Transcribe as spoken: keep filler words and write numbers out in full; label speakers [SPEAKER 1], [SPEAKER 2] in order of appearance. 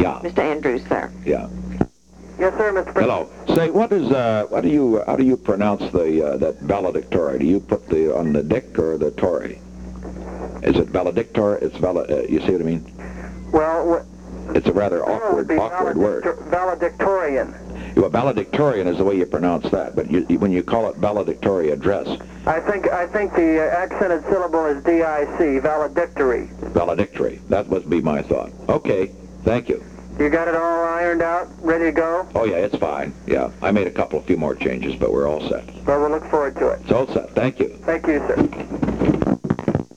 [SPEAKER 1] Yeah.
[SPEAKER 2] Mister Andrews, sir.
[SPEAKER 1] Yeah.
[SPEAKER 3] Yes, sir, Mister President.
[SPEAKER 1] Hello. Say, what is uh, what do you how do you pronounce the uh, that valedictory? Do you put the on the dick or the tory? Is it valedictor? It's val. Uh, you see what I mean?
[SPEAKER 3] Well,
[SPEAKER 1] It's a rather
[SPEAKER 3] it would
[SPEAKER 1] awkward
[SPEAKER 3] be
[SPEAKER 1] awkward
[SPEAKER 3] valedictor-
[SPEAKER 1] word.
[SPEAKER 3] valedictorian.
[SPEAKER 1] Well, valedictorian is the way you pronounce that, but you, when you call it valedictory address,
[SPEAKER 3] I think I think the uh, accented syllable is D I C, valedictory.
[SPEAKER 1] valedictory. That would be my thought. Okay. Thank you.
[SPEAKER 3] You got it all ironed out, ready to go?
[SPEAKER 1] Oh yeah, it's fine. Yeah, I made a couple, a few more changes, but we're all set.
[SPEAKER 3] Well, we'll look forward to it.
[SPEAKER 1] It's all set. Thank you.
[SPEAKER 3] Thank you, sir.